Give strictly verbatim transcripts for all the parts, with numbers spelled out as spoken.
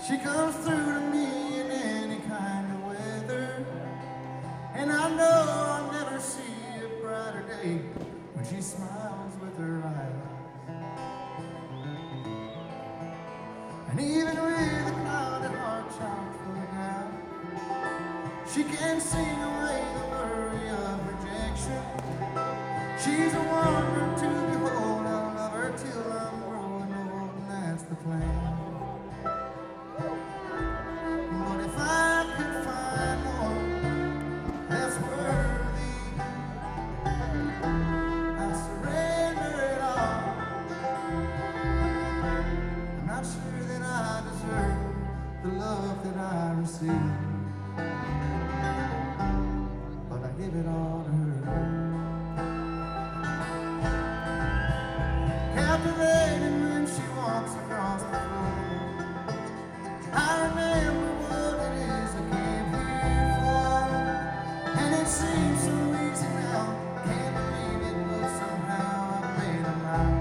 She comes through to me in any kind of weather, and I know I'll never see a brighter day when she smiles with her eyes. And even with a clouded heart chock full of doubt, she can sing away the worry of rejection. She's a wonder to behold. I'll love her till I'm growing old, and that's the plan. But if I could find one that's worthy, I'd surrender it all. I'm not sure that I deserve the love that I receive, but I give it all to her. Captivated when she walks across the floor, I remember what it is I came here for, and it seems so easy now. Can't believe it, but somehow I made a lie.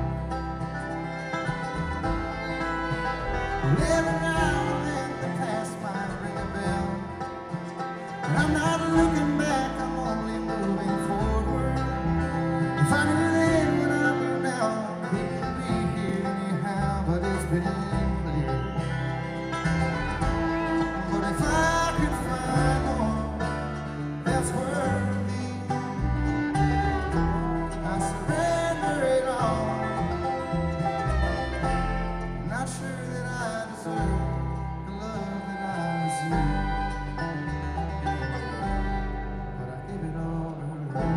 Well, every now and then the past might ring a bell, but I'm not looking back, I'm only moving forward. If I knew then what I do now, I couldn't be here anyhow, but it's been clear. But if I could find one that's worthy, I surrender it all. I'm not sure that I deserve the love that I receive, but I give it all to her.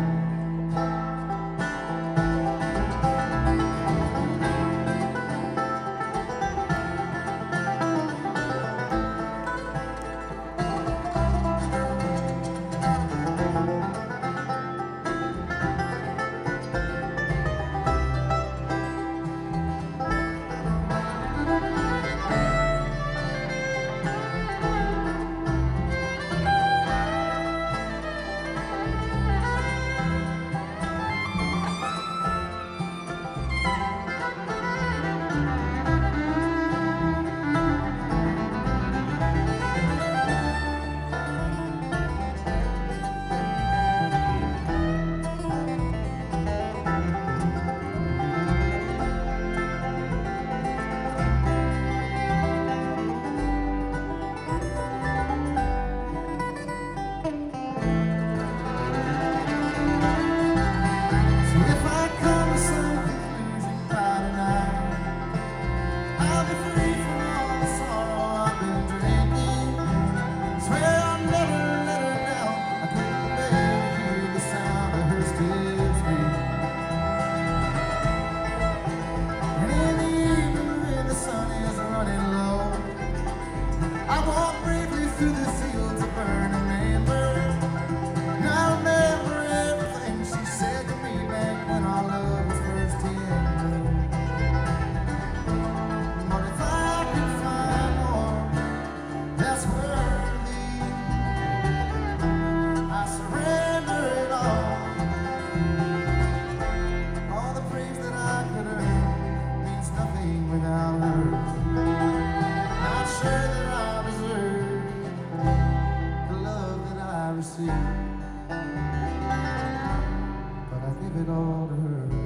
So if I come to some conclusion by tonight, I'll be free from all the sorrow I've been drinking. Swear I'll never let her down. I couldn't bear to hear the sound of her still speak. And in the evening when the sun is running low, I walk bravely through the fields of burning amber. And I remember everything she said to me back when our love was first tender. But if I could find one that's worthy, I surrender it all. All the praise that I could earn means nothing without her. Not sure that I deserve the love that I receive, but I give it all to her.